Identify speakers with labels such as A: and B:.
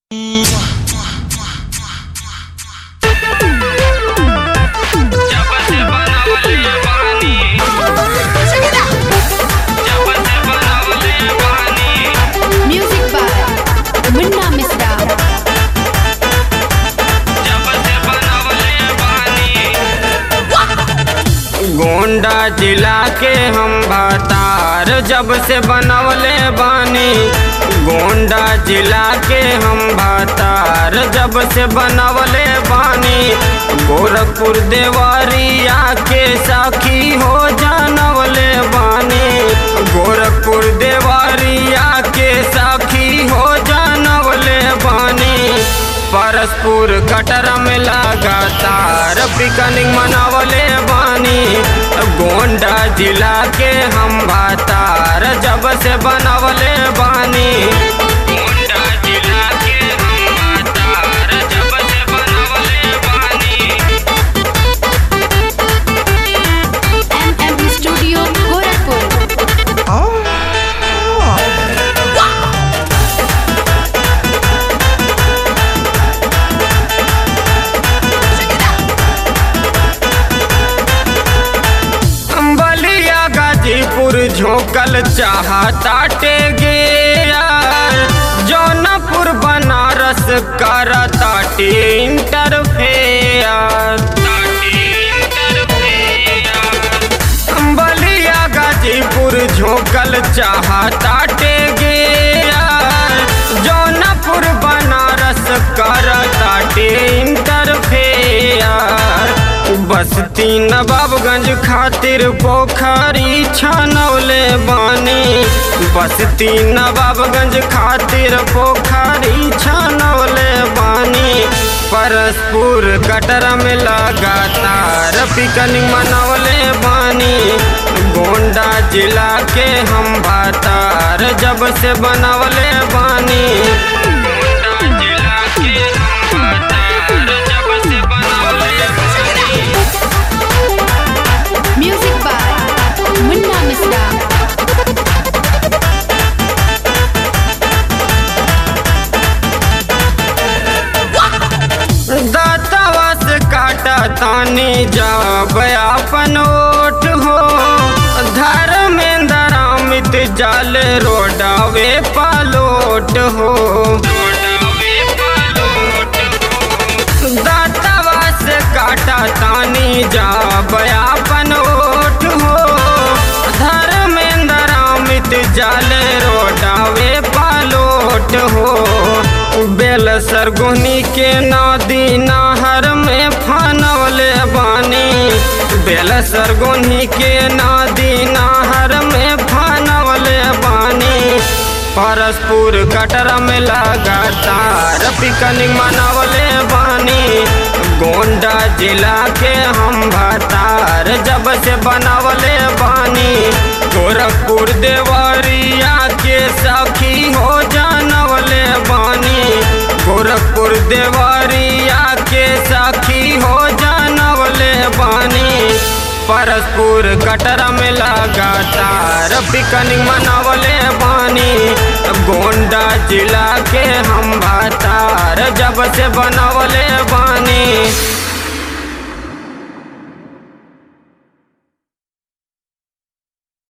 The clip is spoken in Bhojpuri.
A: गोंडा जिला के हम भातार जब से बनवले बानी। गोंडा जिला के हम भातार जब से बनवले बानी। गोरखपुर देवरिया के साखी हो जानवले बानी। गोरखपुर देवरिया के साखी हो जानवले बानी। परसपुर कटर में लगातार पिकनिक मनावले बानी। गोंडा जिला के हम भातार जब से बनवले बानी। गोंडा जिला के हम भातार जब से बनवले बानी।
B: MM studio Gorakhpur.
A: झोंकल चाहताटे गे यार। जौनपुर बनारस करताटे इंटरफेयर। बलिया गाजीपुर झोंकल चाहताटे गे यार। जौनपुर बनारस करताटे इंटरफेयर। बस्ती नवाबगंज खातिर पोखरी छनौले बानी। बस्ती नवाबगंज खातिर पोखरी छनौले बानी। परसपुर कटर में लगातार पिकनिक मनौले बानी। गोंडा जिला के हम भातार जब से बनवले बानी।
B: Music by Munna Mishra.
A: दातावा से काटा तानी जब अपन ओठ हो। धर्मेंद्र अमित जाल रोडावे पालोट हो। दातावा से काटा तानी जब अपन ओठ हो। धर्मेंद्र अमित जाल रोडावे पालोट हो। बेल सरगुनी के नदी नहर में फनवले बानी। बेल सरगुनी के नदी नहर में फनवले बानी। परसपुर कटर में लगातार पिकनिक मनवले बानी। गोंडा जिला के हम भातार जब से बनवले बानी। गोरखपुर देवरिया के सखी हो जानवले बानी। गोरखपुर देवरिया के सखी हो जानवले बानी। परसपुर कटर में लगातार पिकनिक मनवले बानी। गोंडा जिला के हम भातार जब से बनवले बानी।